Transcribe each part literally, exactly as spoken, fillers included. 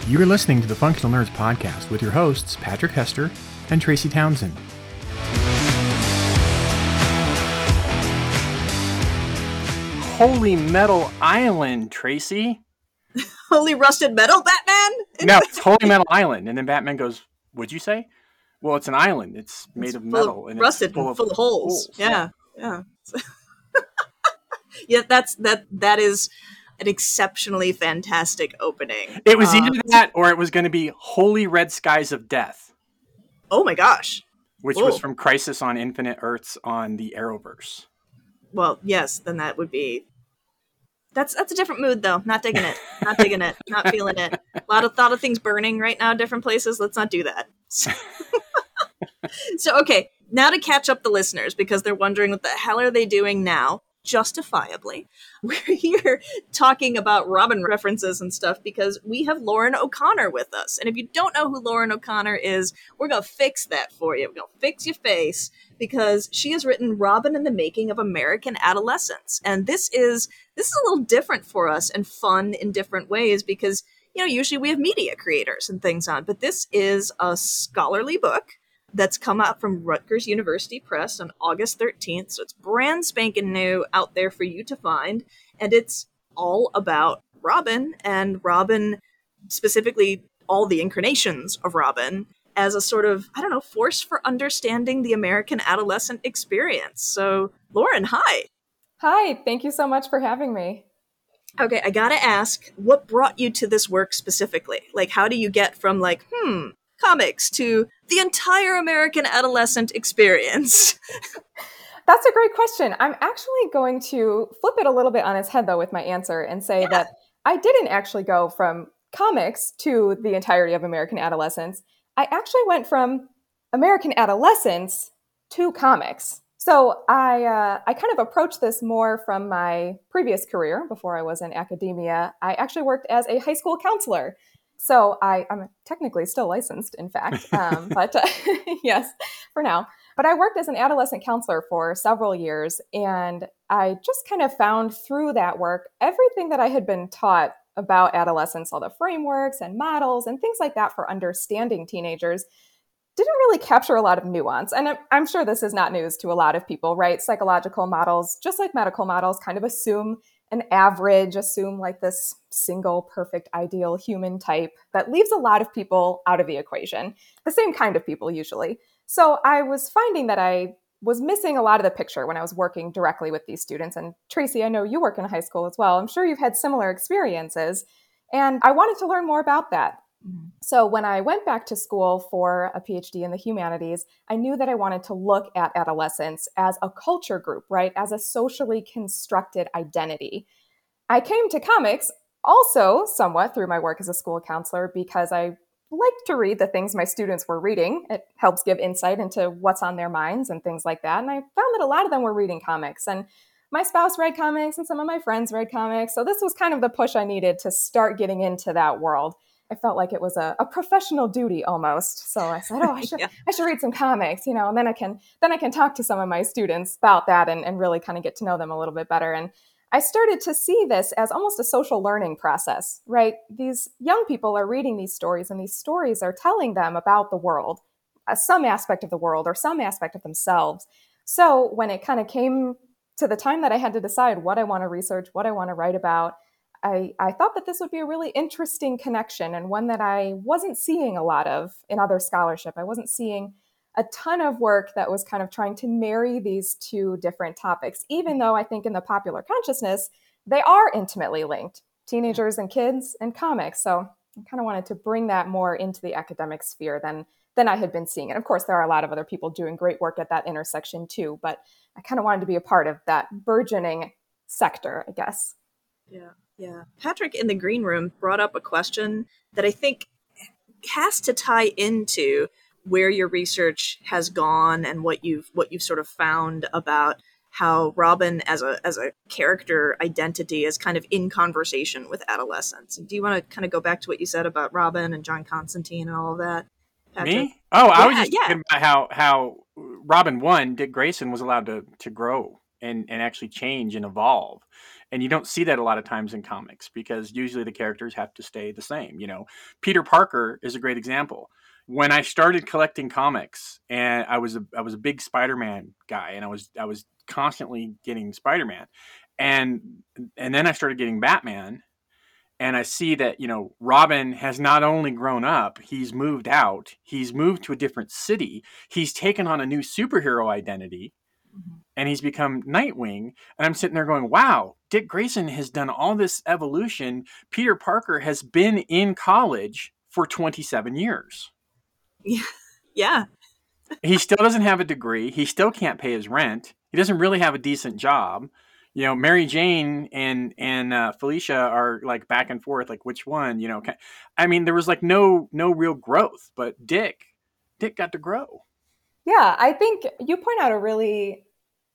You're listening to the Functional Nerds Podcast with your hosts, Patrick Hester and Tracy Townsend. Holy Metal Island, Tracy. Holy Rusted Metal, Batman? No, it's Holy Metal Island. And then Batman goes, what'd you say? Well, it's an island. It's made it's of metal. Of and rusted it's full and of full of holes. holes. Yeah, yeah. Yeah, yeah that's, that, that is an exceptionally fantastic opening. It was either uh, that or it was going to be Holy Red Skies of Death. Oh my gosh. Which Whoa. was from Crisis on Infinite Earths on the Arrowverse. Well, yes, then that would be... That's that's a different mood, though. Not digging it. Not digging it. Not feeling it. A lot of, lot of things burning right now in different places. Let's not do that. So, okay, now to catch up the listeners, because they're wondering what the hell are they doing now? Justifiably, we're here talking about Robin references and stuff because we have Lauren O'Connor with us. And if you don't know who Lauren O'Connor is, we're going to fix that for you. We're going to fix your face because she has written Robin in the Making of American Adolescence. And this is this is a little different for us and fun in different ways because, you know, usually we have media creators and things on, but this is a scholarly book that's come out from Rutgers University Press on August thirteenth. So it's brand spanking new out there for you to find. And it's all about Robin and Robin, specifically all the incarnations of Robin as a sort of, I don't know, force for understanding the American adolescent experience. So Lauren, hi. Hi, thank you so much for having me. Okay, I gotta ask, what brought you to this work specifically? Like, how do you get from like, hmm, comics to the entire American adolescent experience? That's a great question. I'm actually going to flip it a little bit on its head, though, with my answer and say yeah. that I didn't actually go from comics to the entirety of American adolescence. I actually went from American adolescence to comics. So I uh, I kind of approached this more from my previous career before I was in academia. I actually worked as a high school counselor. So I, I'm technically still licensed, in fact, um, but uh, yes, for now. But I worked as an adolescent counselor for several years, and I just kind of found through that work everything that I had been taught about adolescence, all the frameworks and models and things like that for understanding teenagers, didn't really capture a lot of nuance. And I'm sure this is not news to a lot of people, right? Psychological models, just like medical models, kind of assume an average, assume like this single perfect ideal human type that leaves a lot of people out of the equation, the same kind of people usually. So I was finding that I was missing a lot of the picture when I was working directly with these students. And Tracy, I know you work in high school as well. I'm sure you've had similar experiences. And I wanted to learn more about that. So when I went back to school for a PhD in the humanities, I knew that I wanted to look at adolescence as a culture group, right? As a socially constructed identity. I came to comics also somewhat through my work as a school counselor because I liked to read the things my students were reading. It helps give insight into what's on their minds and things like that. And I found that a lot of them were reading comics. And my spouse read comics and some of my friends read comics. So this was kind of the push I needed to start getting into that world. I felt like it was a, a professional duty almost. So I said, oh, I should, yeah. I should read some comics, you know, and then I can, then I can talk to some of my students about that and, and really kind of get to know them a little bit better. And I started to see this as almost a social learning process, right? These young people are reading these stories and these stories are telling them about the world, uh, some aspect of the world or some aspect of themselves. So when it kind of came to the time that I had to decide what I want to research, what I want to write about, I, I thought that this would be a really interesting connection and one that I wasn't seeing a lot of in other scholarship. I wasn't seeing a ton of work that was kind of trying to marry these two different topics, even though I think in the popular consciousness, they are intimately linked, teenagers and kids and comics. So I kind of wanted to bring that more into the academic sphere than, than I had been seeing. And of course, there are a lot of other people doing great work at that intersection too, but I kind of wanted to be a part of that burgeoning sector, I guess. Yeah. Yeah. Patrick in the green room brought up a question that I think has to tie into where your research has gone and what you've what you've sort of found about how Robin as a as a character identity is kind of in conversation with adolescence. Do you want to kind of go back to what you said about Robin and John Constantine and all of that, Patrick? Me? Oh, yeah, I was just yeah. talking about how how Robin one, Dick Grayson was allowed to to grow and, and actually change and evolve. And you don't see that a lot of times in comics because usually the characters have to stay the same. You know, Peter Parker is a great example. When I started collecting comics, and I was a I was a big Spider-Man guy, and I was I was constantly getting Spider-Man, and and then I started getting Batman, and I see that, you know, Robin has not only grown up, he's moved out, he's moved to a different city, he's taken on a new superhero identity, and he's become Nightwing. And I'm sitting there going, wow, Dick Grayson has done all this evolution. Peter Parker has been in college for twenty-seven years. Yeah. Yeah. He still doesn't have a degree. He still can't pay his rent. He doesn't really have a decent job. You know, Mary Jane and and uh, Felicia are like back and forth, like which one, you know. I mean, there was like no no real growth, but Dick, Dick got to grow. Yeah, I think you point out a really,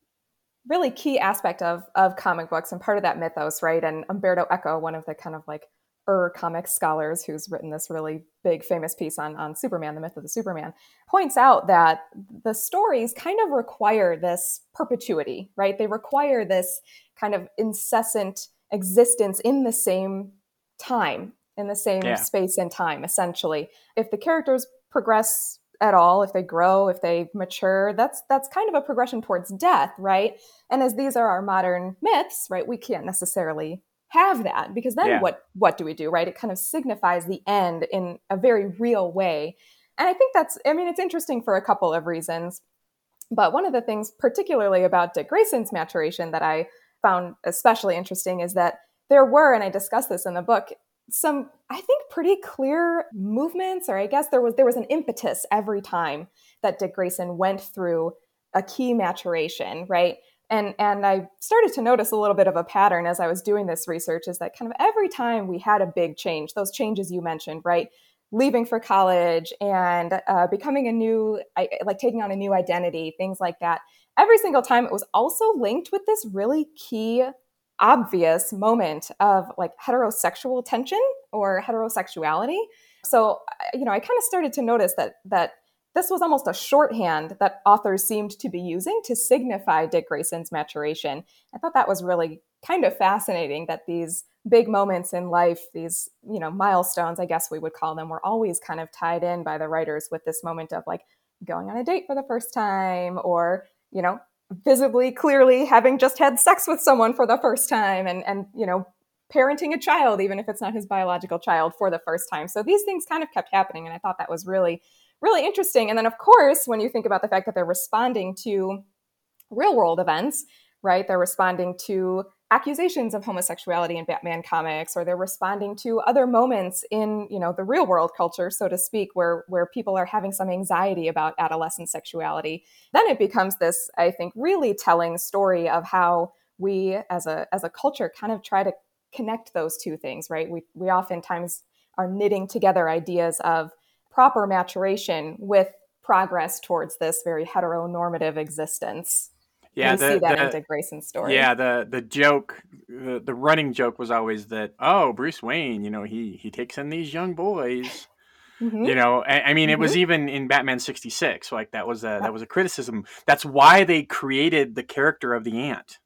really key aspect of of comic books and part of that mythos, right? And Umberto Eco, one of the kind of like Ur comic scholars who's written this really big famous piece on, on Superman, the myth of the Superman, points out that the stories kind of require this perpetuity, right? They require this kind of incessant existence in the same time, in the same Yeah. space and time, essentially. If the characters progress at all, if they grow, if they mature, that's that's kind of a progression towards death, right? And as these are our modern myths, right, we can't necessarily have that, because then Yeah. what what do we do, right? It kind of signifies the end in a very real way. And I think that's, I mean, it's interesting for a couple of reasons. But one of the things particularly about Dick Grayson's maturation that I found especially interesting is that there were, and I discussed this in the book, some, I think, pretty clear movements, or I guess there was there was an impetus every time that Dick Grayson went through a key maturation, right? And and I started to notice a little bit of a pattern as I was doing this research, is that kind of every time we had a big change, those changes you mentioned, right? Leaving for college and uh, becoming a new, like taking on a new identity, things like that. Every single time it was also linked with this really key, obvious moment of like heterosexual tension or heterosexuality. So, you know, I kind of started to notice that that this was almost a shorthand that authors seemed to be using to signify Dick Grayson's maturation. I thought that was really kind of fascinating, that these big moments in life, these, you know, milestones, I guess we would call them, were always kind of tied in by the writers with this moment of like going on a date for the first time, or, you know, visibly, clearly having just had sex with someone for the first time, and, and, you know, parenting a child, even if it's not his biological child, for the first time. So these things kind of kept happening. And I thought that was really, really interesting. And then, of course, when you think about the fact that they're responding to real world events, right? They're responding to accusations of homosexuality in Batman comics, or they're responding to other moments in, you know, the real world culture, so to speak, where, where people are having some anxiety about adolescent sexuality. Then it becomes this, I think, really telling story of how we as a, as a culture kind of try to connect those two things, right? We, we oftentimes are knitting together ideas of proper maturation with progress towards this very heteronormative existence. Yeah, and we the, see that the, in Dick Grayson's story. Yeah, the the joke, the, the running joke was always that, oh, Bruce Wayne, you know, he he takes in these young boys. Mm-hmm. You know, I, I mean, Mhm. it was even in Batman sixty-six. Like that was a that was a criticism. That's why they created the character of the ant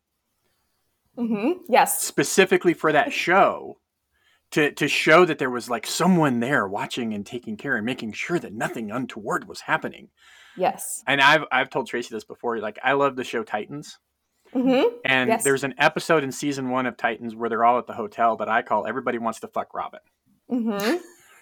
Mm-hmm. Yes. specifically for that show, to to show that there was like someone there watching and taking care and making sure that nothing untoward was happening. Yes. And I've I've told Tracy this before. Like, I love the show Titans. Mm-hmm. And Yes. there's an episode in season one of Titans where they're all at the hotel that I call Everybody Wants to Fuck Robin. Mm-hmm.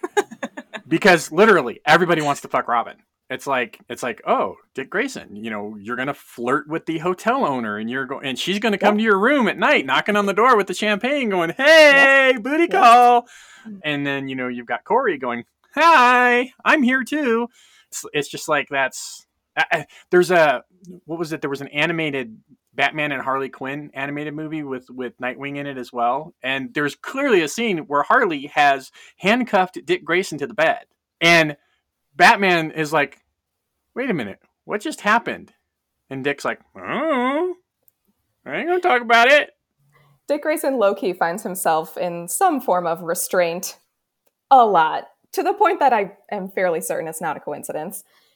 Because literally everybody wants to fuck Robin. It's like, it's like, oh, Dick Grayson, you know, you're going to flirt with the hotel owner, and you're going, and she's going to come Yep. to your room at night, knocking on the door with the champagne going, hey, booty Yep. call. And then, you know, you've got Corey going, hi, I'm here too. It's, it's just like, that's, uh, there's a, what was it? There was an animated Batman and Harley Quinn animated movie with, with Nightwing in it as well. And there's clearly a scene where Harley has handcuffed Dick Grayson to the bed. And Batman is like, wait a minute, what just happened? And Dick's like, oh, I ain't gonna talk about it. Dick Grayson low-key finds himself in some form of restraint a lot, to the point that I am fairly certain it's not a coincidence.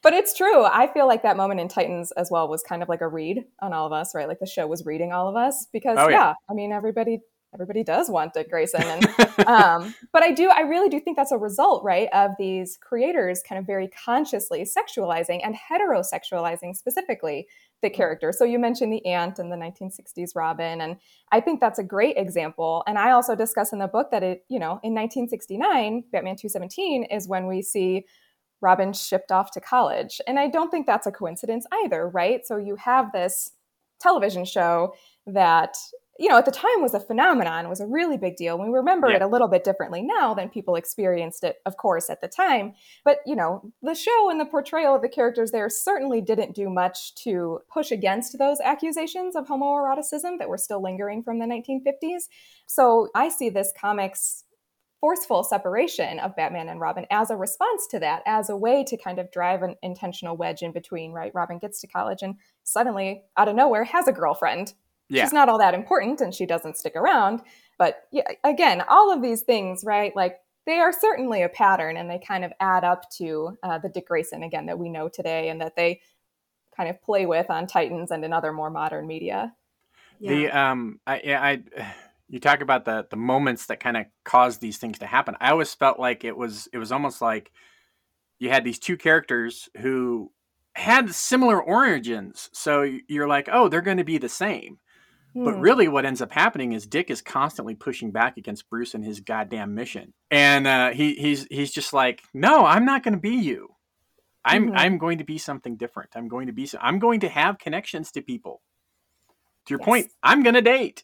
But it's true. I feel like that moment in Titans as well was kind of like a read on all of us, right? Like the show was reading all of us because, Oh, yeah. yeah. I mean, everybody everybody does want Dick Grayson. And, um, but I do, I really do think that's a result, right, of these creators kind of very consciously sexualizing and heterosexualizing specifically the character. So you mentioned the Ant and the nineteen sixties Robin, and I think that's a great example. And I also discuss in the book that it, you know, in nineteen sixty-nine, Batman two seventeen is when we see Robin shipped off to college. And I don't think that's a coincidence either, right? So you have this television show that, you know, at the time was a phenomenon, was a really big deal. We remember Yeah. it a little bit differently now than people experienced it, of course, at the time. But, you know, the show and the portrayal of the characters there certainly didn't do much to push against those accusations of homoeroticism that were still lingering from the nineteen fifties. So I see this comics forceful separation of Batman and Robin as a response to that, as a way to kind of drive an intentional wedge in between, right? Robin gets to college and suddenly, out of nowhere, has a girlfriend. Yeah. She's not all that important and she doesn't stick around. But yeah, again, all of these things, right? Like they are certainly a pattern and they kind of add up to uh, the Dick Grayson, again, that we know today and that they kind of play with on Titans and in other more modern media. Yeah. The um, I, yeah, I, you talk about the the moments that kind of caused these things to happen. I always felt like it was it was almost like you had these two characters who had similar origins, so you're like, oh, they're going to be the same. But Hmm. really what ends up happening is Dick is constantly pushing back against Bruce and his goddamn mission. And uh, he he's he's just like, no, I'm not going to be you. I'm Mhm. I'm going to be something different. I'm going to be so- I'm going to have connections to people. To your Yes. point, I'm going to date.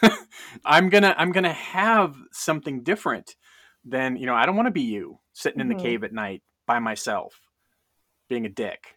I'm going to I'm going to have something different than, you know, I don't want to be you sitting in the Mhm. cave at night by myself being a dick.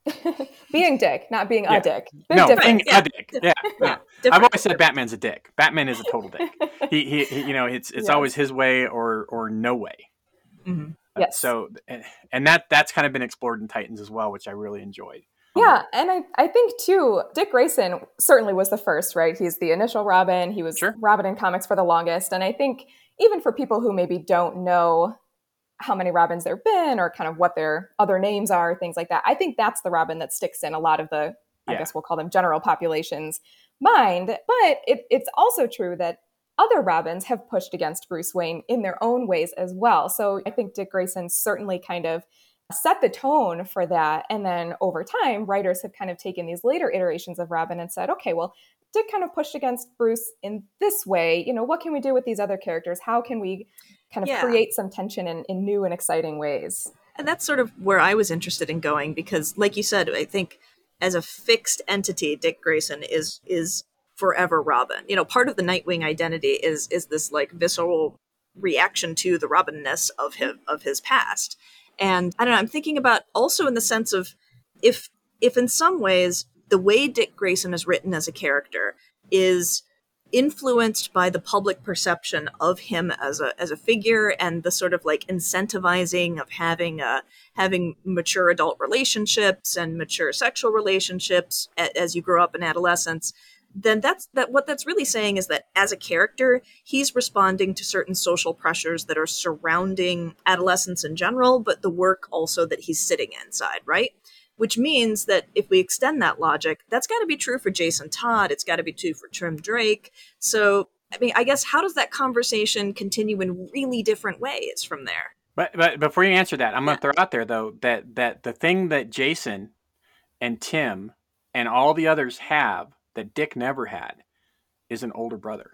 Being Dick, not being Yeah. a dick. Big no, difference. being Yeah. a dick. Yeah. Yeah, yeah. I've different. always said Batman's a dick. Batman is a total dick. He, he, he you know, it's it's Yes. always his way or or no way. Mhm. Uh, Yes. So, and, and that that's kind of been explored in Titans as well, which I really enjoyed. Yeah, and I, I think too, Dick Grayson certainly was the first, right? He's the initial Robin. He was Sure. Robin in comics for the longest. And I think even for people who maybe don't know how many Robins there have been or kind of what their other names are, things like that, I think that's the Robin that sticks in a lot of the, I Yeah. guess we'll call them general population's mind. But it, it's also true that other Robins have pushed against Bruce Wayne in their own ways as well. So I think Dick Grayson certainly kind of set the tone for that. And then over time, writers have kind of taken these later iterations of Robin and said, okay, well, Dick kind of pushed against Bruce in this way. You know, what can we do with these other characters? How can we kind of Yeah. create some tension in, in new and exciting ways? And that's sort of where I was interested in going because, like you said, I think as a fixed entity, Dick Grayson is is forever Robin. You know, part of the Nightwing identity is is this like visceral reaction to the Robinness of him of his past. And I don't know, I'm thinking about also in the sense of if if in some ways the way Dick Grayson is written as a character is influenced by the public perception of him as a as a figure and the sort of like incentivizing of having a having mature adult relationships and mature sexual relationships a, as you grow up in adolescence, then that's that what that's really saying is that as a character, he's responding to certain social pressures that are surrounding adolescence in general, but the work also that he's sitting inside, right? Which means that if we extend that logic, that's got to be true for Jason Todd. It's got to be true for Tim Drake. So, I mean, I guess how does that conversation continue in really different ways from there? But but before you answer that, I'm going to throw out there though that that the thing that Jason and Tim and all the others have that Dick never had is an older brother.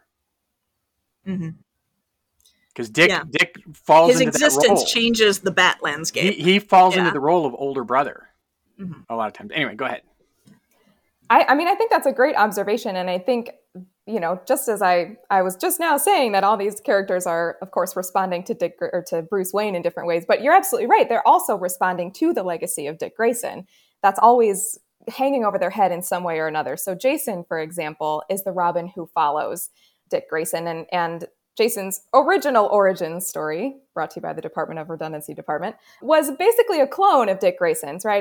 Mm-hmm. Because Dick Yeah. Dick falls His into that existence role. changes the bat He landscape. he falls Yeah. into the role of older brother Mhm. a lot of times. Anyway, go ahead. I, I mean, I think that's a great observation. And I think, you know, just as I, I was just now saying that all these characters are, of course, responding to Dick or to Bruce Wayne in different ways, but you're absolutely right. They're also responding to the legacy of Dick Grayson. That's always hanging over their head in some way or another. So Jason, for example, is the Robin who follows Dick Grayson. And, and Jason's original origin story, brought to you by the Department of Redundancy Department, was basically a clone of Dick Grayson's, right? It was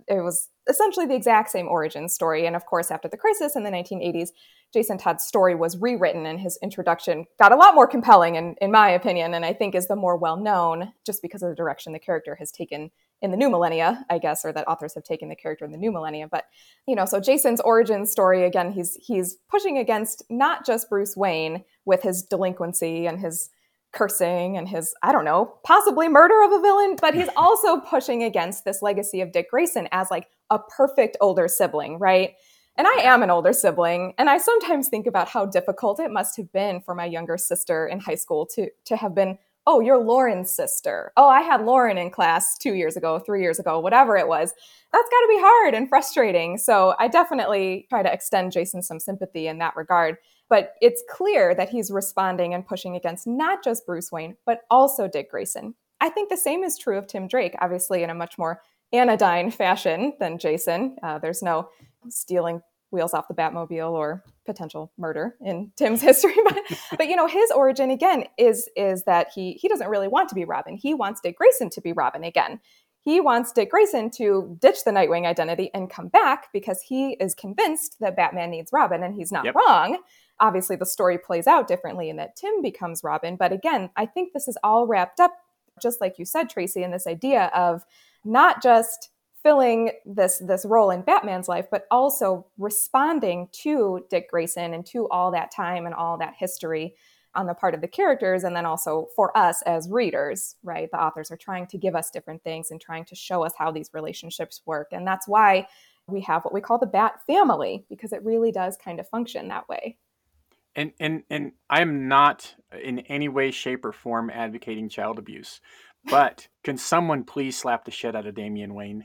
it was essentially the exact same origin story. And of course, after the crisis in the nineteen eighties, Jason Todd's story was rewritten and his introduction got a lot more compelling, in, in my opinion, and I think is the more well-known just because of the direction the character has taken in the new millennia, I guess, or that authors have taken the character in the new millennia. But, you know, so Jason's origin story, again, he's he's pushing against not just Bruce Wayne with his delinquency and his cursing and his, I don't know, possibly murder of a villain, but he's also pushing against this legacy of Dick Grayson as like a perfect older sibling, right? And I am an older sibling, and I sometimes think about how difficult it must have been for my younger sister in high school to to have been, oh, you're Lauren's sister. Oh, I had Lauren in class two years ago, three years ago, whatever it was. That's got to be hard and frustrating. So I definitely try to extend Jason some sympathy in that regard. But it's clear that he's responding and pushing against not just Bruce Wayne, but also Dick Grayson. I think the same is true of Tim Drake, obviously in a much more anodyne fashion than Jason. Uh, there's no stealing wheels off the Batmobile or potential murder in Tim's history. But, but you know, his origin, again, is, is that he, he doesn't really want to be Robin. He wants Dick Grayson to be Robin again. He wants Dick Grayson to ditch the Nightwing identity and come back because he is convinced that Batman needs Robin, and he's not Yep. wrong. Obviously, the story plays out differently in that Tim becomes Robin. But again, I think this is all wrapped up, just like you said, Tracy, in this idea of not just filling this, this role in Batman's life, but also responding to Dick Grayson and to all that time and all that history on the part of the characters. And then also for us as readers, right? The authors are trying to give us different things and trying to show us how these relationships work. And that's why we have what we call the Bat family, because it really does kind of function that way. And and and I'm not in any way, shape, or form advocating child abuse, but can someone please slap the shit out of Damian Wayne?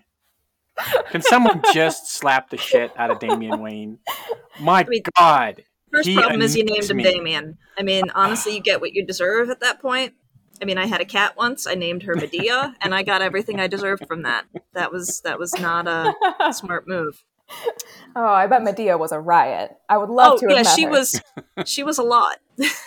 Can someone just slap the shit out of Damian Wayne? My I mean, God. First he problem is you named annoys him me. Damien. I mean, honestly, you get what you deserve at that point. I mean, I had a cat once. I named her Medea, and I got everything I deserved from that. That was that was not a smart move. Oh, I bet Medea was a riot. I would love Oh to have yeah, met she her. was. She was a lot.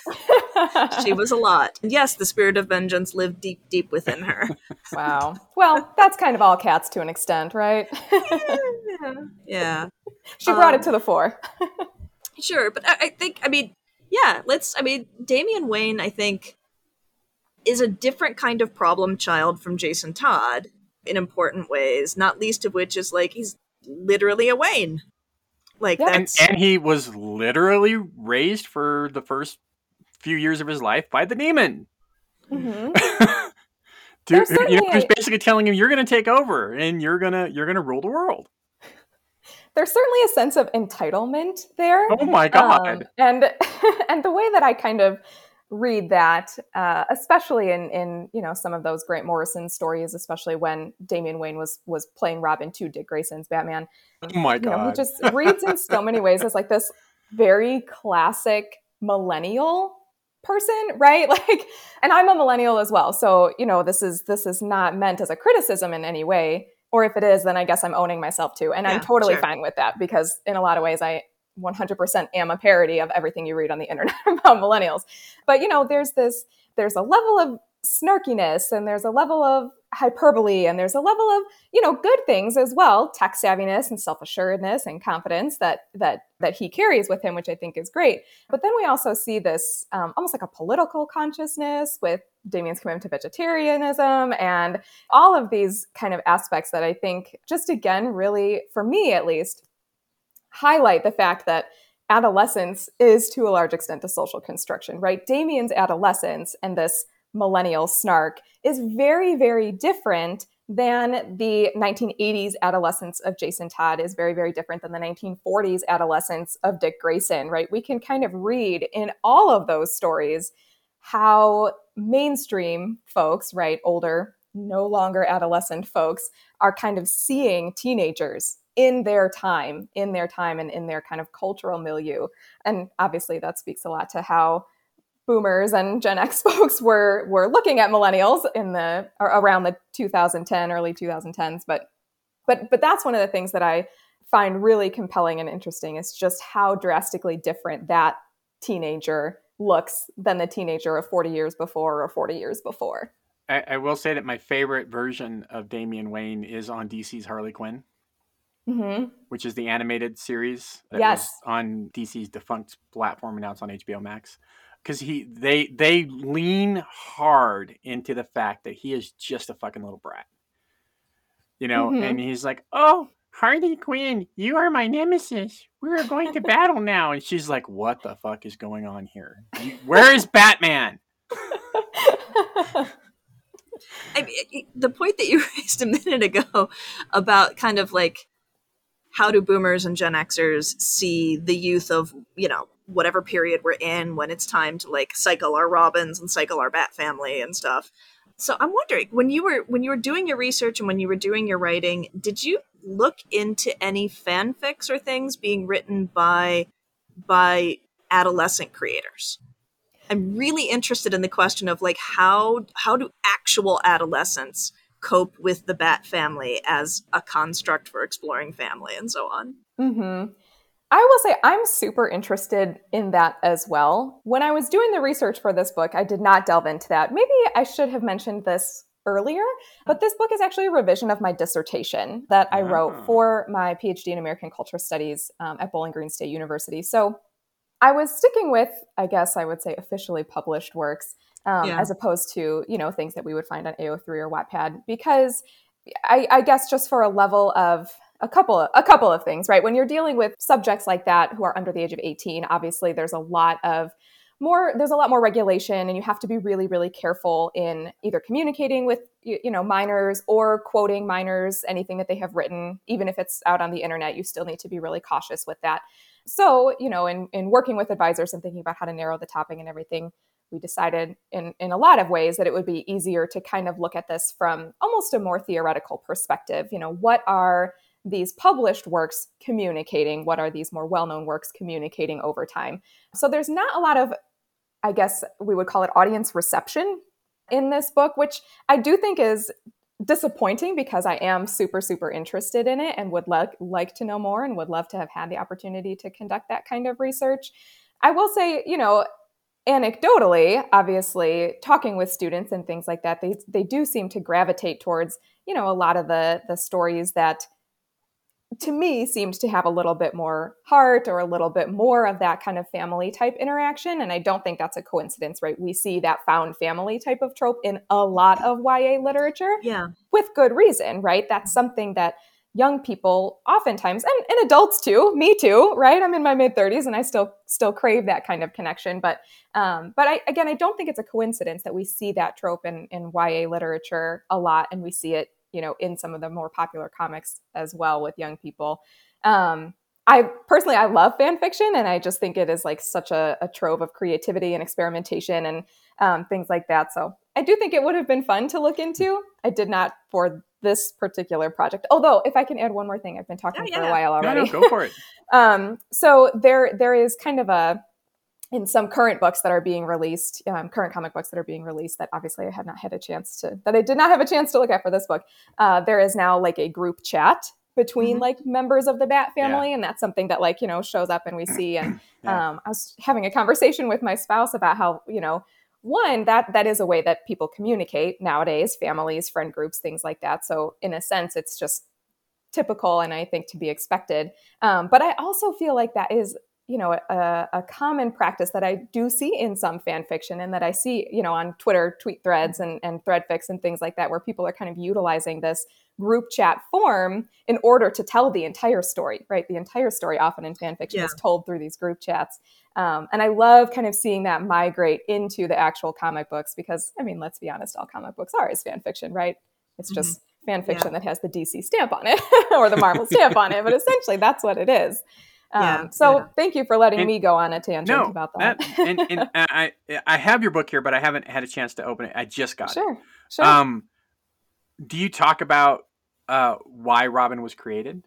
She was a lot. Yes, the spirit of vengeance lived deep, deep within her. Wow. Well, that's kind of all cats to an extent, right? Yeah. Yeah. She brought Um, it to the fore. Sure, but I, I think, I mean, yeah, let's, I mean, Damian Wayne, I think, is a different kind of problem child from Jason Todd in important ways, not least of which is, like, he's literally a Wayne. Like, Yeah. And, that's... and he was literally raised for the first few years of his life by the demon. Mhm. Dude, There's you know, certainly who's a- basically telling him you're going to take over and you're gonna you're gonna rule the world. There's certainly a sense of entitlement there. Oh my God! Um, and and the way that I kind of read that, uh, especially in in you know some of those Grant Morrison stories, especially when Damian Wayne was was playing Robin to Dick Grayson's Batman. Oh my You know, he God! just reads in so many ways as like this very classic millennial person, right? Like, and I'm a millennial as well. So, you know, this is this is not meant as a criticism in any way. Or if it is, then I guess I'm owning myself too. And Yeah, I'm totally sure. fine with that because in a lot of ways I one hundred percent am a parody of everything you read on the internet about millennials. But, you know, there's this, there's a level of snarkiness and there's a level of hyperbole and there's a level of, you know, good things as well, tech savviness and self-assuredness and confidence that that that he carries with him, which I think is great. But then we also see this um, almost like a political consciousness with Damien's commitment to vegetarianism and all of these kind of aspects that I think just again really, for me at least, highlight the fact that adolescence is to a large extent a social construction, right? Damien's adolescence and this millennial snark is very, very different than the nineteen eighties adolescence of Jason Todd is very, very different than the nineteen forties adolescence of Dick Grayson, right? We can kind of read in all of those stories how mainstream folks, right, older, no longer adolescent folks, are kind of seeing teenagers in their time, in their time and in their kind of cultural milieu. And obviously that speaks a lot to how boomers and Gen X folks were were looking at millennials in the or around the two thousand ten, early twenty tens. But but but that's one of the things that I find really compelling and interesting is just how drastically different that teenager looks than the teenager of forty years before or forty years before. I, I will say that my favorite version of Damian Wayne is on D C's Harley Quinn. Mm-hmm. which is the animated series that Yes. was on D C's defunct platform, and now it's on H B O Max. Because he they they lean hard into the fact that he is just a fucking little brat, you know, Mm-hmm. and he's like, "Oh, Harley Quinn, you are my nemesis. We are going to battle now," and she's like, "What the fuck is going on here? You, where is Batman?" I mean, the point that you raised a minute ago about kind of like how do boomers and Gen Xers see the youth of, you know, whatever period we're in when it's time to like cycle our Robins and cycle our Bat family and stuff. So I'm wondering, when you were when you were doing your research and when you were doing your writing, did you look into any fanfics or things being written by by adolescent creators? I'm really interested in the question of like how how do actual adolescents cope with the Bat family as a construct for exploring family and so on. Mm-hmm. I will say I'm super interested in that as well. When I was doing the research for this book, I did not delve into that. Maybe I should have mentioned this earlier, but this book is actually a revision of my dissertation that I wrote Oh. for my PhD in American Culture Studies um, at Bowling Green State University. So I was sticking with, I guess I would say, officially published works, um, Yeah. as opposed to, you know, things that we would find on A O three or Wattpad, because I, I guess just for a level of a couple of, a couple of things, right? When you're dealing with subjects like that who are under the age of eighteen, obviously there's a lot of more, there's a lot more regulation, and you have to be really, really careful in either communicating with, you, you know, minors or quoting minors, anything that they have written, even if it's out on the internet, you still need to be really cautious with that. So, you know, in, in working with advisors and thinking about how to narrow the topic and everything, we decided in, in a lot of ways that it would be easier to kind of look at this from almost a more theoretical perspective. You know, what are these published works communicating? What are these more well-known works communicating over time? So there's not a lot of, I guess we would call it audience reception in this book, which I do think is disappointing because I am super, super interested in it and would like like to know more and would love to have had the opportunity to conduct that kind of research. I will say, you know, anecdotally, obviously, talking with students and things like that, they they do seem to gravitate towards, you know, a lot of the the stories that to me seemed to have a little bit more heart or a little bit more of that kind of family type interaction. And I don't think that's a coincidence, right? We see that found family type of trope in a lot of Y A literature. Yeah. With good reason, right? That's something that young people oftentimes, and, and adults too, me too, right? I'm in my mid thirties and I still still crave that kind of connection. But um, but I, again, I don't think it's a coincidence that we see that trope in, in Y A literature a lot, and we see it, you know, in some of the more popular comics as well with young people. Um, I personally, I love fan fiction, and I just think it is like such a, a trove of creativity and experimentation and um, things like that. So I do think it would have been fun to look into. I did not for this particular project. Although, if I can add one more thing, I've been talking Yeah, for yeah. a while already. No, no, go for it. um, so there, there is kind of a, in some current books that are being released, um, current comic books that are being released that obviously I had not had a chance to, that I did not have a chance to look at for this book. Uh, there is now like a group chat between Mhm. like members of the Bat family. Yeah. And that's something that like, you know, shows up and we see. And Yeah. um, I was having a conversation with my spouse about how, you know, one, that that is a way that people communicate nowadays, families, friend groups, things like that. So in a sense, it's just typical and I think to be expected. Um, but I also feel like that is, you know, a, a common practice that I do see in some fan fiction and that I see, you know, on Twitter tweet threads and, and threadfics and things like that, where people are kind of utilizing this group chat form in order to tell the entire story, right? The entire story often in fan fiction Yeah. is told through these group chats. Um, and I love kind of seeing that migrate into the actual comic books because, I mean, let's be honest, all comic books are is fan fiction, right? It's just fan fiction Yeah. that has the D C stamp on it or the Marvel stamp on it, but essentially that's what it is. Um, Yeah, so yeah. thank you for letting And- me go on a tangent No, about that. that and, and I I have your book here, but I haven't had a chance to open it. I just got Sure, it. sure. Um, do you talk about uh, why Robin was created?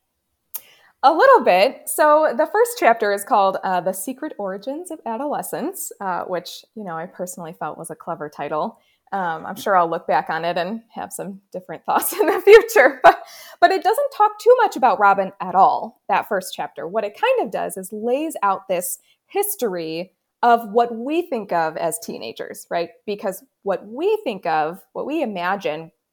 A little bit. So the first chapter is called uh, The Secret Origins of Adolescence, uh, which, you know, I personally felt was a clever title. Um, I'm sure I'll look back on it and have some different thoughts in the future. But, but it doesn't talk too much about Robin at all, that first chapter. What it kind of does is lays out this history of what we think of as teenagers, right? Because what we think of, what we imagine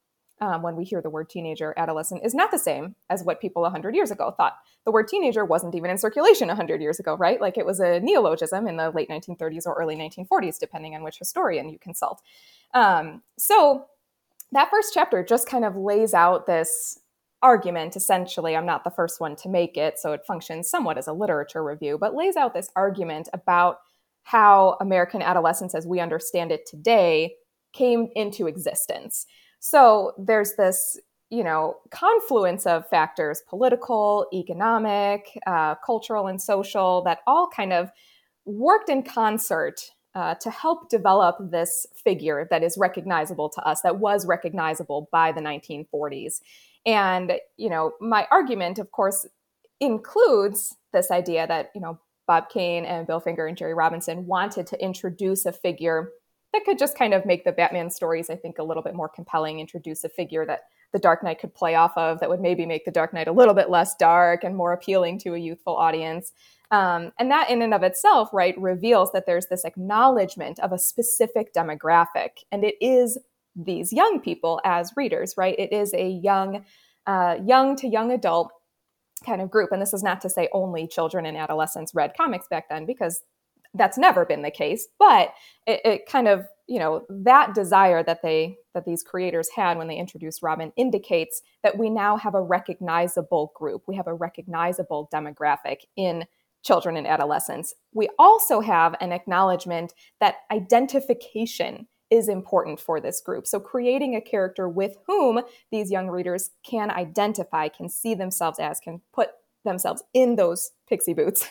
um, when we hear the word teenager, adolescent, is not the same as what people one hundred years ago thought. The word teenager wasn't even in circulation one hundred years ago, right? Like it was a neologism in the late nineteen thirties or early nineteen forties, depending on which historian you consult. Um, so that first chapter just kind of lays out this argument, essentially. I'm not the first one to make it, so it functions somewhat as a literature review, but lays out this argument about how American adolescence as we understand it today came into existence. So there's this, you know, confluence of factors, political, economic, uh, cultural, and social, that all kind of worked in concert uh, to help develop this figure that is recognizable to us, that was recognizable by the nineteen forties. And, you know, my argument, of course, includes this idea that, you know, Bob Kane and Bill Finger and Jerry Robinson wanted to introduce a figure that could just kind of make the Batman stories, I think, a little bit more compelling, introduce a figure that the Dark Knight could play off of, that would maybe make the Dark Knight a little bit less dark and more appealing to a youthful audience. Um, and that in and of itself, right, reveals that there's this acknowledgement of a specific demographic. And it is these young people as readers, right? It is a young, uh, young to young adult kind of group. And this is not to say only children and adolescents read comics back then, because that's never been the case. But it, it kind of, you know, that desire that they, that these creators had when they introduced Robin indicates that we now have a recognizable group. We have a recognizable demographic in children and adolescents. We also have an acknowledgement that identification is important for this group. So creating a character with whom these young readers can identify, can see themselves as, can put themselves in those pixie boots,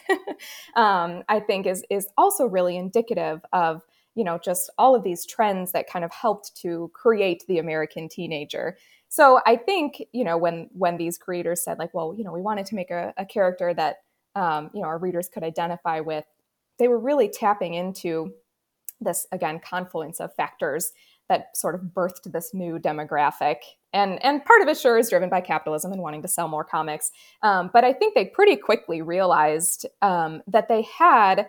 um, I think is is also really indicative of, you know, just all of these trends that kind of helped to create the American teenager. So I think, you know, when when these creators said like, well, you know, we wanted to make a, a character that, um, you know, our readers could identify with, they were really tapping into this, again, confluence of factors that sort of birthed this new demographic. And, and part of it sure is driven by capitalism and wanting to sell more comics. Um, but I think they pretty quickly realized um, that they had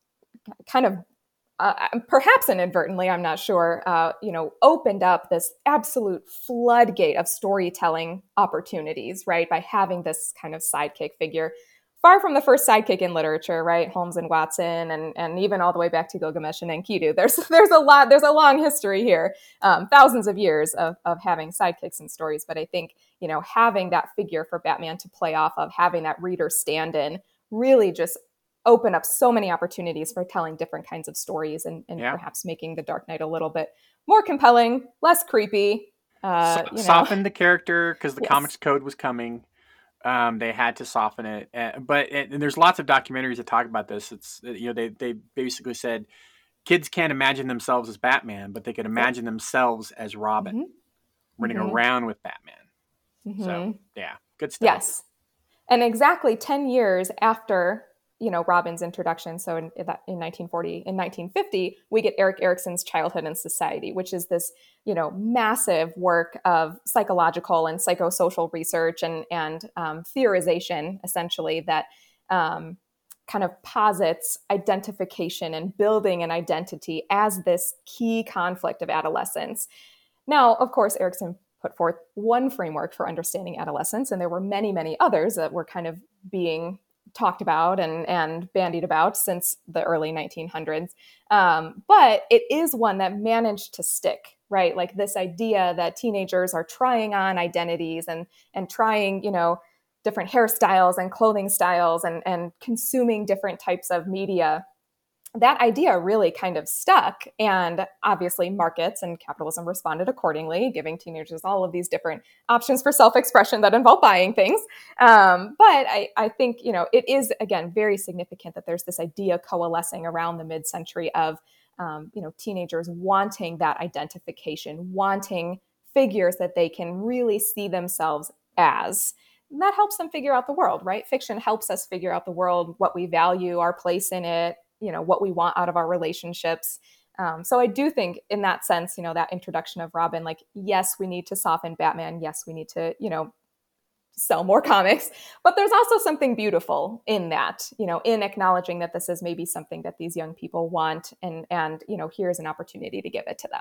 kind of, uh, perhaps inadvertently, I'm not sure, uh, you know, opened up this absolute floodgate of storytelling opportunities, right? By having this kind of sidekick figure. Far from the first sidekick in literature, right? Holmes and Watson, and, and even all the way back to Gilgamesh and Enkidu. There's there's a lot, there's a long history here, um, thousands of years of, of having sidekicks in stories. But I think, you know, having that figure for Batman to play off of, having that reader stand-in, really just open up so many opportunities for telling different kinds of stories, and, and yeah. perhaps making the Dark Knight a little bit more compelling, less creepy. Uh, so, you know. Soften the character, because the Yes. Comics Code was coming. Um, they had to soften it, uh, but it, and there's lots of documentaries that talk about this. It's, you know, they they basically said kids can't imagine themselves as Batman, but they could imagine themselves as Robin, mm-hmm. running mm-hmm. around with Batman. Mm-hmm. So yeah, good stuff. Yes, and exactly ten years after, you know, Robin's introduction. So in, in nineteen forty, in nineteen fifty, we get Erik Erikson's Childhood and Society, which is this, you know, massive work of psychological and psychosocial research and, and um, theorization, essentially, that um, kind of posits identification and building an identity as this key conflict of adolescence. Now, of course, Erikson put forth one framework for understanding adolescence, and there were many, many others that were kind of being talked about and, and bandied about since the early nineteen hundreds. Um, but it is one that managed to stick, right? Like this idea that teenagers are trying on identities and, and trying, you know, different hairstyles and clothing styles and, and consuming different types of media. That idea really kind of stuck, and obviously markets and capitalism responded accordingly, giving teenagers all of these different options for self-expression that involve buying things. Um, but I, I think, you know, it is, again, very significant that there's this idea coalescing around the mid-century of, um, you know, teenagers wanting that identification, wanting figures that they can really see themselves as. And that helps them figure out the world, right? Fiction helps us figure out the world, what we value, our place in it, you know, what we want out of our relationships. Um, so I do think in that sense, you know, that introduction of Robin, like, yes, we need to soften Batman. Yes, we need to, you know, sell more comics, but there's also something beautiful in that, you know, in acknowledging that this is maybe something that these young people want, and, and, you know, here's an opportunity to give it to them.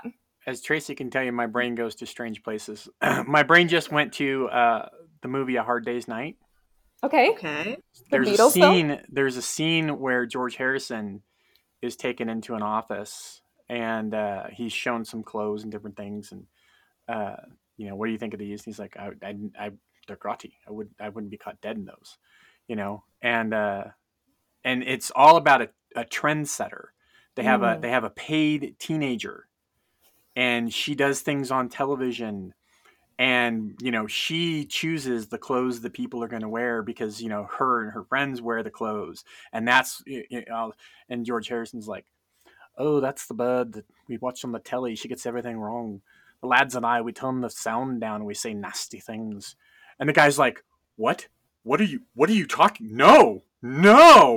as Tracy can tell you, my brain goes to strange places. My brain just went to uh, the movie A Hard Day's Night. Okay. Okay. The There's a Beatles scene. film? There's a scene where George Harrison is taken into an office, and uh, he's shown some clothes and different things, and uh, you know, what do you think of these? And he's like, I, I, I they're grotty. I would, I wouldn't be caught dead in those, you know. And uh, and it's all about a, a trendsetter. They have a, Mm. they have a paid teenager, and she does things on television, and you know, she chooses the clothes that people are going to wear because, you know, her and her friends wear the clothes, and that's, you know, and George Harrison's like, oh, that's the bird that we watch on the telly. She gets everything wrong. The lads and I, we turn the sound down and we say nasty things. And the guy's like, what? What are you, what are you talking? No, no.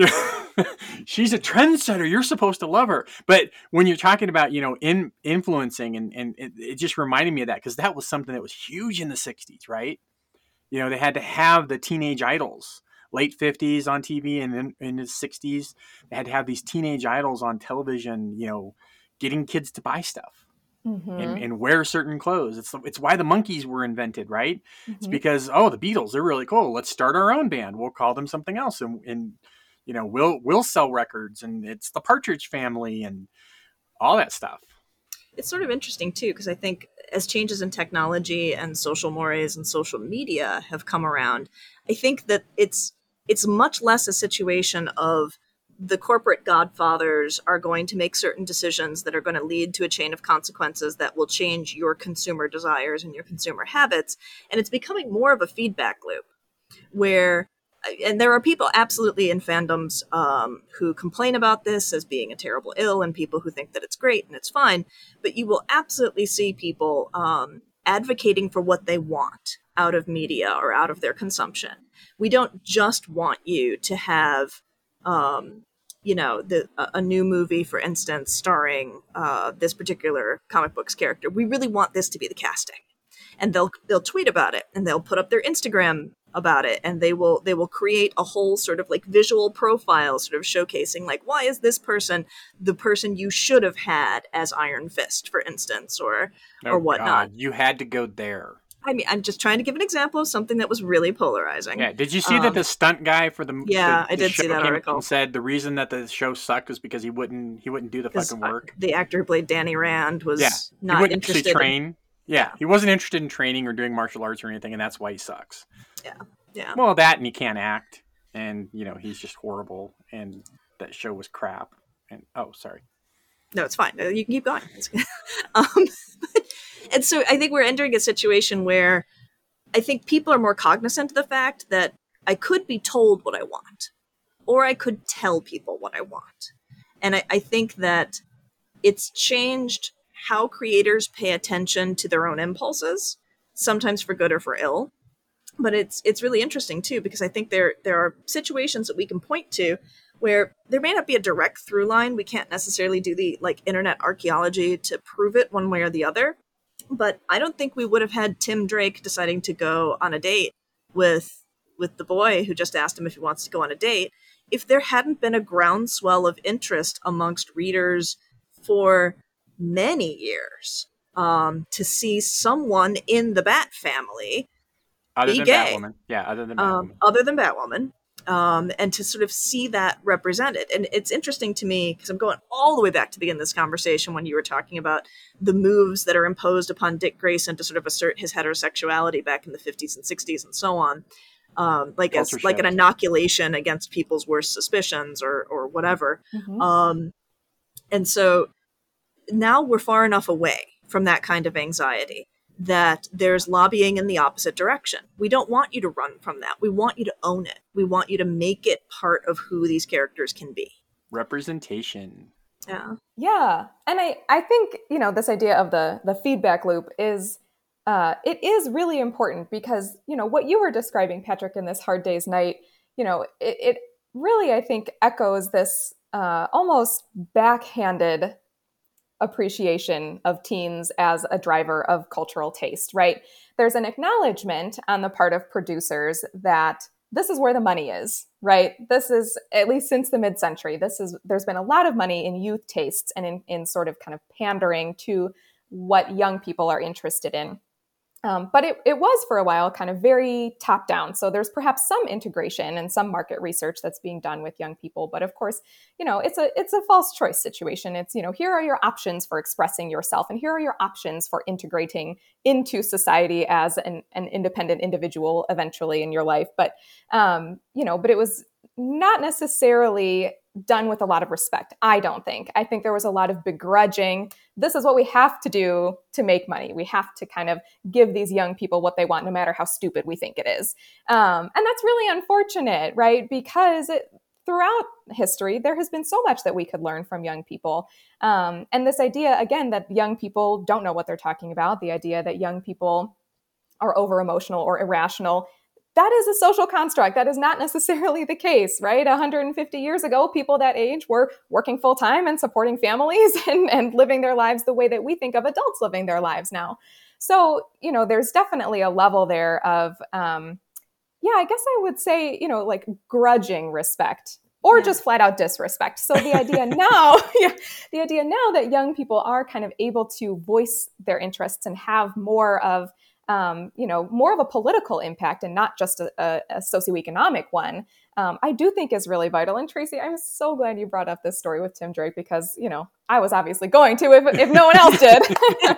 She's a trendsetter. You're supposed to love her. But when you're talking about, you know, in influencing, and, and it, it just reminded me of that, because that was something that was huge in the sixties, right? You know, they had to have the teenage idols. Late fifties on T V, and then in the sixties, they had to have these teenage idols on television, you know, getting kids to buy stuff Mm-hmm. and, and wear certain clothes. It's it's why the Monkees were invented, right? Mm-hmm. It's because, oh, the Beatles, they're really cool. Let's start our own band. We'll call them something else, and, and you know, we'll we'll sell records, and it's the Partridge Family and all that stuff. It's sort of interesting too, because I think as changes in technology and social mores and social media have come around, I think that it's it's much less a situation of the corporate godfathers are going to make certain decisions that are going to lead to a chain of consequences that will change your consumer desires and your consumer habits. And it's becoming more of a feedback loop where, and there are people absolutely in fandoms um, who complain about this as being a terrible ill, and people who think that it's great and it's fine. But you will absolutely see people um, advocating for what they want out of media or out of their consumption. We don't just want you to have, um, you know, the, a, a new movie, for instance, starring uh, this particular comic books character. We really want this to be the casting. And they'll they'll tweet about it, and they'll put up their Instagram about it, and they will they will create a whole sort of like visual profile, sort of showcasing like, why is this person the person you should have had as Iron Fist, for instance, or Oh, or whatnot. God, you had to go there. I mean, I'm just trying to give an example of something that was really polarizing. Yeah. Did you see Um, that the stunt guy for the Yeah, the, I the did show see that came article. and said the reason that the show sucked was because he wouldn't he wouldn't do the 'Cause, fucking uh, work. the actor who played Danny Rand was Yeah, he not wouldn't interested actually in- train. yeah, Yeah. he wasn't interested in training or doing martial arts or anything, and that's why he sucks. yeah, yeah. Well, that and he can't act, and you know, he's just horrible, and that show was crap. And oh, sorry. No, it's fine. Uh, You can keep going. It's good. um, and so I think we're entering a situation where I think people are more cognizant of the fact that I could be told what I want, or I could tell people what I want. And I, I think that it's changed how creators pay attention to their own impulses, sometimes for good or for ill. But it's it's really interesting too, because I think there there are situations that we can point to where there may not be a direct through line. We can't necessarily do the like internet archaeology to prove it one way or the other. But I don't think we would have had Tim Drake deciding to go on a date with with the boy who just asked him if he wants to go on a date if there hadn't been a groundswell of interest amongst readers for many years um, to see someone in the Bat family Other be than gay. Batwoman, yeah, other than Batwoman. um, other than Batwoman, um, and to sort of see that represented. And it's interesting to me because I'm going all the way back to begin this conversation when you were talking about the moves that are imposed upon Dick Grayson to sort of assert his heterosexuality back in the fifties and sixties and so on, um, like as Culture like an shows. inoculation against people's worst suspicions or or whatever. Mhm. Um, and so now we're far enough away from that kind of anxiety that there's lobbying in the opposite direction. We don't want you to run from that. We want you to own it. We want you to make it part of who these characters can be. Representation. Yeah. Yeah. And I, I think, you know, this idea of the the feedback loop is uh, it is really important because, you know, what you were describing, Patrick, in this Hard Day's Night, you know, it, it really, I think, echoes this uh, almost backhanded appreciation of teens as a driver of cultural taste, right? There's an acknowledgement on the part of producers that this is where the money is, right? This is, at least since the mid-century, this is, there's been a lot of money in youth tastes and in, in sort of kind of pandering to what young people are interested in. Um, but it, it was for a while kind of very top down. So there's perhaps some integration and some market research that's being done with young people. But of course, you know, it's a it's a false choice situation. It's, you know, here are your options for expressing yourself, and here are your options for integrating into society as an, an independent individual eventually in your life. But, um, you know, but it was not necessarily done with a lot of respect, I don't think. I think there was a lot of begrudging. This is what we have to do to make money. We have to kind of give these young people what they want, no matter how stupid we think it is. Um, and that's really unfortunate, right? Because it, throughout history, there has been so much that we could learn from young people. Um, and this idea, again, that young people don't know what they're talking about, the idea that young people are over emotional or irrational, that is a social construct. That is not necessarily the case, right? one hundred fifty years ago, people that age were working full time and supporting families and, and living their lives the way that we think of adults living their lives now. So, you know, there's definitely a level there of, um, yeah, I guess I would say, you know, like grudging respect or yeah. just flat out disrespect. So the idea now, yeah, the idea now that young people are kind of able to voice their interests and have more of Um, you know, more of a political impact and not just a, a, a socioeconomic one, um, I do think is really vital. And Tracy, I'm so glad you brought up this story with Tim Drake because, you know, I was obviously going to if, if no one else did.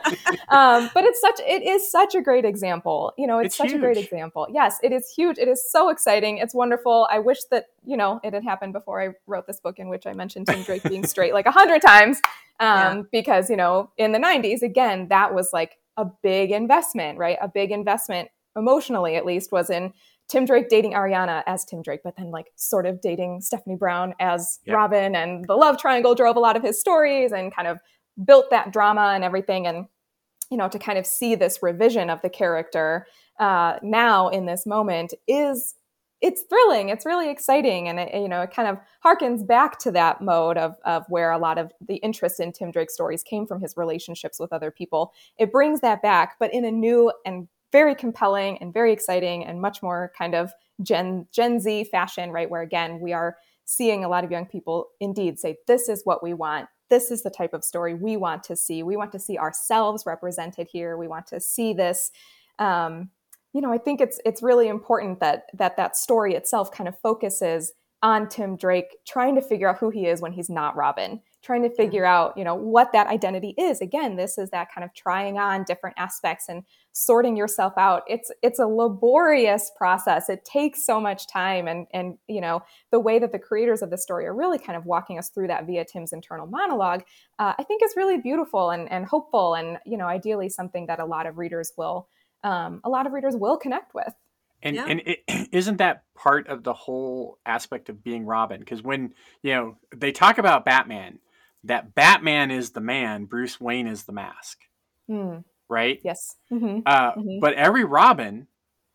um, but it's such, it is such a great example. You know, it's, it's such huge. a great example. Yes, it is huge. It is so exciting. It's wonderful. I wish that, you know, it had happened before I wrote this book in which I mentioned Tim Drake being straight like a hundred times. Um, yeah. Because, you know, in the nineties, again, that was like a big investment, right? A big investment, emotionally at least, was in Tim Drake dating Ariana as Tim Drake, but then like sort of dating Stephanie Brown as yep. Robin, and the love triangle drove a lot of his stories and kind of built that drama and everything. And, you know, to kind of see this revision of the character uh, now in this moment is, it's thrilling. It's really exciting. And, it, you know, it kind of harkens back to that mode of, of where a lot of the interest in Tim Drake's stories came from his relationships with other people. It brings that back, but in a new and very compelling and very exciting and much more kind of Gen, Gen Z fashion, right? Where, again, we are seeing a lot of young people indeed say, this is what we want. This is the type of story we want to see. We want to see ourselves represented here. We want to see this. Um, you know, I think it's it's really important that that that story itself kind of focuses on Tim Drake trying to figure out who he is when he's not Robin, trying to figure yeah. out, you know, what that identity is. Again, this is that kind of trying on different aspects and sorting yourself out. It's it's a laborious process. It takes so much time. And, and you know, the way that the creators of the story are really kind of walking us through that via Tim's internal monologue, uh, I think is really beautiful and, and hopeful and, you know, ideally something that a lot of readers will Um, a lot of readers will connect with. And yeah. and it, isn't that part of the whole aspect of being Robin? Because when, you know, they talk about Batman, that Batman is the man, Bruce Wayne is the mask, mm. right? Yes. Mm-hmm. Uh, mm-hmm. But every Robin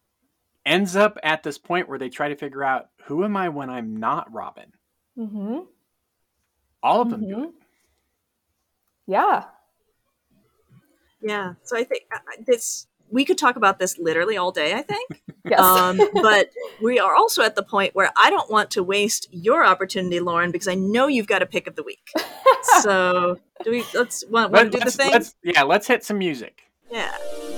ends up at this point where they try to figure out, who am I when I'm not Robin? Mm-hmm. All of mm-hmm. them do it. Yeah. Yeah. So I think uh, this... we could talk about this literally all day, I think. Yes. Um, but we are also at the point where I don't want to waste your opportunity, Lauren, because I know you've got a pick of the week. So do we, let's want, want Let, to do the thing? Let's, yeah, let's hit some music. Yeah.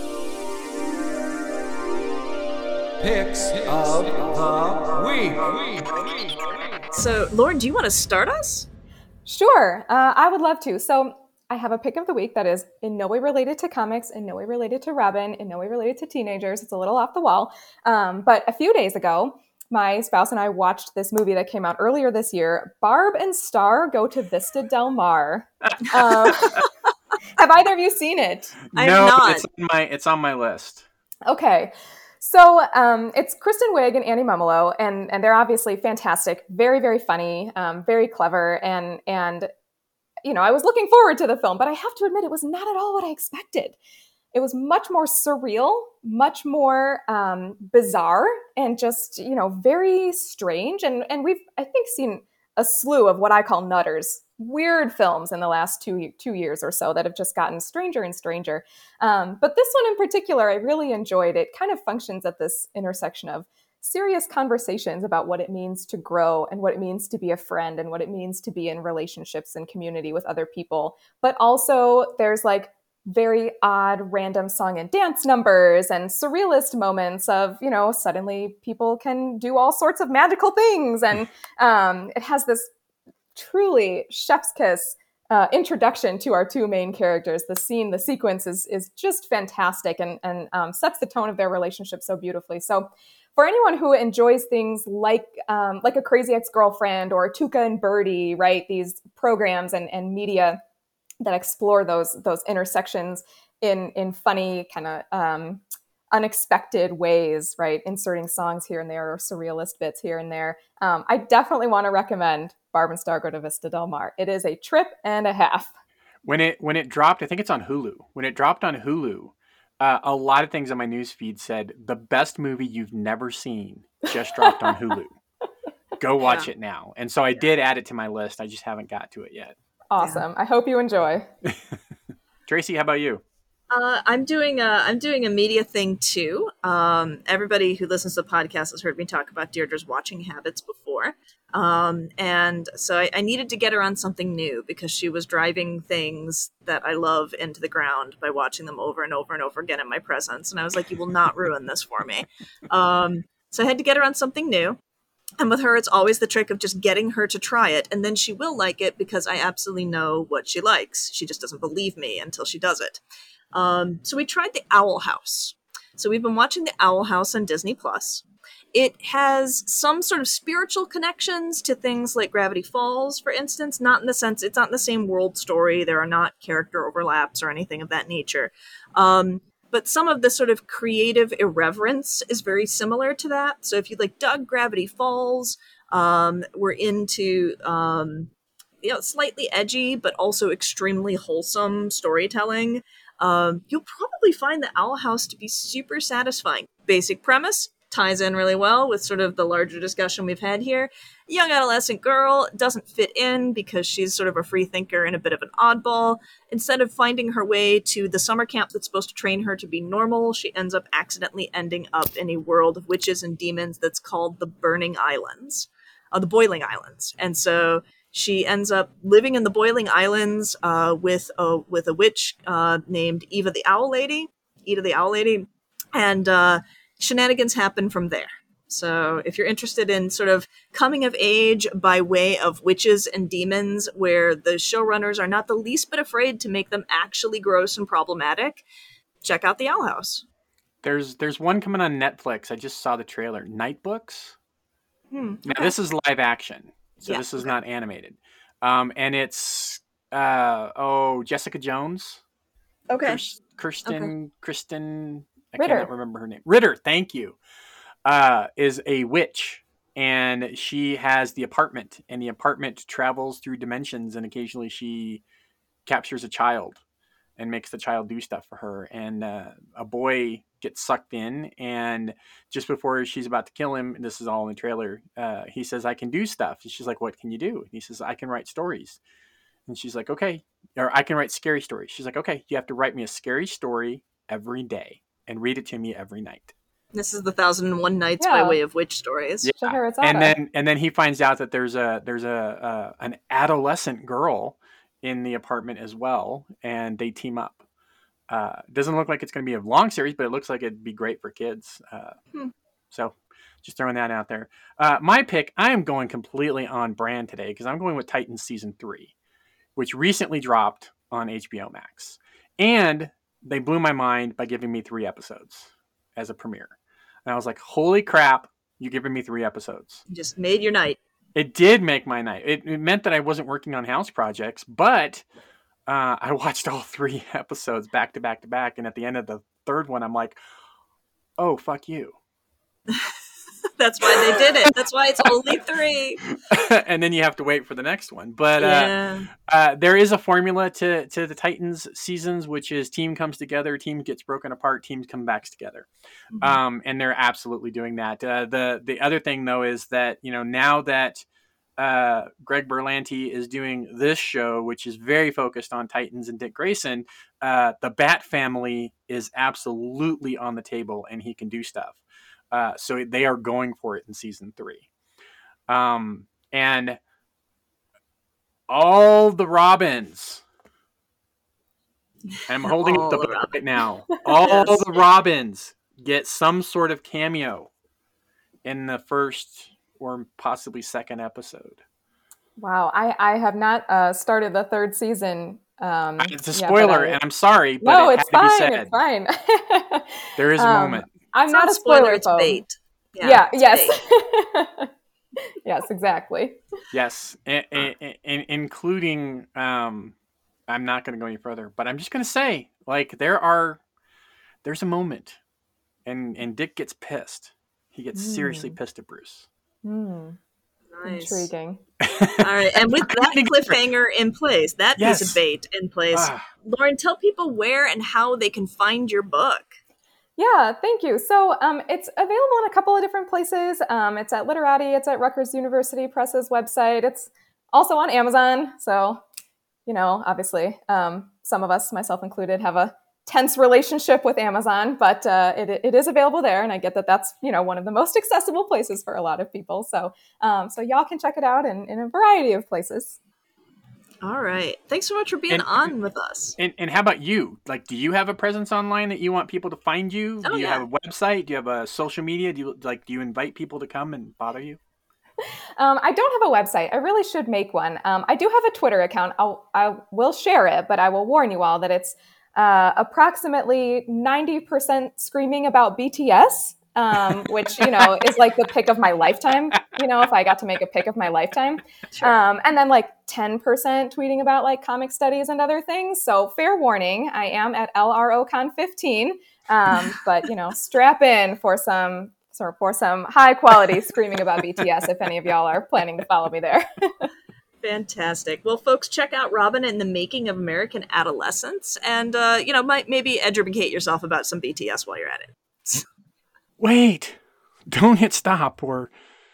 Picks of the week. So Lauren, do you want to start us? Sure. Uh, I would love to. So I have a pick of the week that is in no way related to comics, in no way related to Robin, in no way related to teenagers. It's a little off the wall. Um, but a few days ago, my spouse and I watched this movie that came out earlier this year, Barb and Star Go to Vista Del Mar. Um, have either of you seen it? I no, have not. It's on my, it's on my list. Okay. So um, it's Kristen Wiig and Annie Mumolo, and, and they're obviously fantastic, very, very funny, um, very clever, and and you know, I was looking forward to the film, but I have to admit it was not at all what I expected. It was much more surreal, much more um, bizarre, and just, you know, very strange. And and we've, I think, seen a slew of what I call nutters, weird films in the last two two years or so that have just gotten stranger and stranger. Um, but this one in particular, I really enjoyed. It kind of functions at this intersection of serious conversations about what it means to grow and what it means to be a friend and what it means to be in relationships and community with other people. But also there's like very odd random song and dance numbers and surrealist moments of, you know, suddenly people can do all sorts of magical things. And um, it has this truly chef's kiss uh, introduction to our two main characters. The scene, the sequence is is just fantastic and, and um, sets the tone of their relationship so beautifully. So for anyone who enjoys things like um, like a Crazy Ex-Girlfriend or Tuca and Birdie, right? These programs and, and media that explore those those intersections in in funny kind of um, unexpected ways, right? Inserting songs here and there or surrealist bits here and there. Um, I definitely want to recommend Barb and Star Go to Vista Del Mar. It is a trip and a half. When it when it dropped, I think it's on Hulu. When it dropped on Hulu, uh, a lot of things on my news feed said the best movie you've never seen just dropped on Hulu. Go watch Yeah. it now. And so I did add it to my list. I just haven't got to it yet. Awesome. I hope you enjoy. Tracy, how about you? Uh, I'm doing a I'm doing a media thing too. Um, everybody who listens to the podcast has heard me talk about Deirdre's watching habits before, um, and so I, I needed to get her on something new because she was driving things that I love into the ground by watching them over and over and over again in my presence. And I was like, "You will not ruin this for me." Um, so I had to get her on something new. And with her, it's always the trick of just getting her to try it, and then she will like it because I absolutely know what she likes. She just doesn't believe me until she does it. Um, so we tried the Owl House. So we've been watching the Owl House on Disney Plus. It has some sort of spiritual connections to things like Gravity Falls, for instance, not in the sense, it's not in the same world story. There are not character overlaps or anything of that nature. Um, but some of the sort of creative irreverence is very similar to that. So if you like dug Gravity Falls, um, we're into, um, you know, slightly edgy, but also extremely wholesome storytelling. Um, you'll probably find the Owl House to be super satisfying. Basic premise ties in really well with sort of the larger discussion we've had here. A young adolescent girl doesn't fit in because she's sort of a free thinker and a bit of an oddball. Instead of finding her way to the summer camp that's supposed to train her to be normal, she ends up accidentally ending up in a world of witches and demons that's called the Burning Islands, uh, the Boiling Islands. And so she ends up living in the Boiling Islands uh, with a with a witch uh, named Eva the Owl Lady, Eda the Owl Lady, and uh, shenanigans happen from there. So if you're interested in sort of coming of age by way of witches and demons, where the showrunners are not the least bit afraid to make them actually gross and problematic, check out the Owl House. There's there's one coming on Netflix. I just saw the trailer. Night Books. Hmm, Now okay. this is live action, so Yeah, this is okay. not animated. Um, and it's uh, oh Jessica Jones, Okay. Kirst, Kirsten, Kristen. I Ritter. cannot remember her name. Ritter. Thank you. Uh, is a witch, and she has the apartment, and the apartment travels through dimensions, and occasionally she captures a child and makes the child do stuff for her. And uh, a boy gets sucked in, and just before she's about to kill him, and this is all in the trailer, uh, he says, "I can do stuff." And she's like, "What can you do?" And he says, "I can write stories." And she's like, "Okay." Or, "I can write scary stories." She's like, "Okay, you have to write me a scary story every day and read it to me every night." This is the Thousand and One Nights Yeah. by way of witch stories. Yeah. Scheherazade. And then and then he finds out that there's a there's a uh, an adolescent girl in the apartment as well, and they team up. Uh, doesn't look like it's going to be a long series, but it looks like it'd be great for kids. Uh, Hmm. So just throwing that out there. Uh, my pick, I am going completely on brand today because I'm going with Titans season three, which recently dropped on H B O Max, and they blew my mind by giving me three episodes as a premiere. And I was like, "Holy crap! You're giving me three episodes." Just made your night. It did make my night. It, it meant that I wasn't working on house projects, but uh, I watched all three episodes back to back to back. And at the end of the third one, I'm like, "Oh, fuck you." That's why they did it. That's why it's only three. And then you have to wait for the next one. But uh, Yeah. uh, there is a formula to, to the Titans seasons, which is team comes together, team gets broken apart, teams come back together. Mhm. Um, and they're absolutely doing that. Uh, the the other thing, though, is that, you know, now that uh, Greg Berlanti is doing this show, which is very focused on Titans and Dick Grayson, uh, the Bat family is absolutely on the table, and he can do stuff. Uh, so they are going for it in season three. Um, and all the Robins I'm holding All up the the book Robins. right now. All Yes. the Robins get some sort of cameo in the first or possibly second episode. Wow, I, I have not uh, started the third season. Um, It's a yeah, but spoiler, I- and I'm sorry, but no, it it's had to be fine. said. It's fine. There is a Um, moment. I'm It's not, a spoiler, it's phobe. bait. Yeah. it's Yes. bait. Yes. Exactly. Yes, a- a- a- a- including. Um, I'm not going to go any further, but I'm just going to say, like, there are, there's a moment, and and Dick gets pissed. He gets seriously Mm. pissed at Bruce. Mm, Nice. intriguing. All right, and with that cliffhanger in place, that Yes. piece of bait in place, Ah. Lauren, tell people where and how they can find your book. Yeah, thank you. So um, it's available in a couple of different places. Um, it's at Literati. It's at Rutgers University Press's website. It's also on Amazon. So, you know, obviously, um, some of us, myself included, have a tense relationship with Amazon, but uh, it, it is available there. And I get that that's, you know, one of the most accessible places for a lot of people. So, um, so y'all can check it out in, in a variety of places. All right. Thanks so much for being And- on with us. And and how about you? Like, do you have a presence online that you want people to find you? Oh, do you yeah. have a website? Do you have a social media? Do you like? Do you invite people to come and bother you? Um, I don't have a website. I really should make one. Um, I do have a Twitter account. I'll, I will share it, but I will warn you all that it's uh, approximately ninety percent screaming about B T S, um, which, you know, is like the pick of my lifetime, you know, if I got to make a pick of my lifetime. Sure. Um, and then like ten percent tweeting about like comic studies and other things. So fair warning, I am at L R O Con fifteen, um, but, you know, strap in for some So for some high quality screaming about B T S if any of y'all are planning to follow me there. Fantastic. Well, folks, check out Robin and the Making of American Adolescence, and uh, you know, might maybe educate yourself about some B T S while you're at it. Wait! Don't hit stop or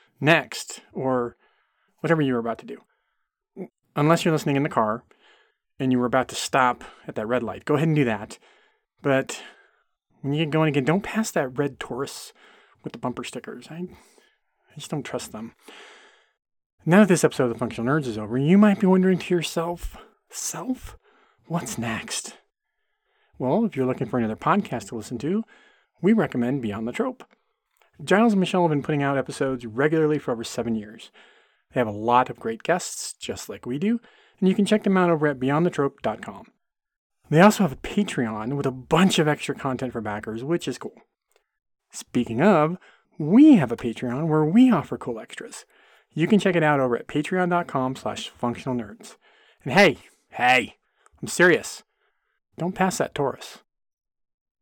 next or whatever you were about to do. Unless you're listening in the car and you were about to stop at that red light. Go ahead and do that. But when you get going again, don't pass that red Taurus with the bumper stickers. I, I just don't trust them. Now that this episode of The Functional Nerds is over, you might be wondering to yourself, self, what's next? Well, if you're looking for another podcast to listen to, we recommend Beyond the Trope. Giles and Michelle have been putting out episodes regularly for over seven years. They have a lot of great guests, just like we do, and you can check them out over at beyond the trope dot com. They also have a Patreon with a bunch of extra content for backers, which is cool. Speaking of, we have a Patreon where we offer cool extras. You can check it out over at patreon dot com slash functional nerds. And hey, hey, I'm serious. Don't pass that Taurus.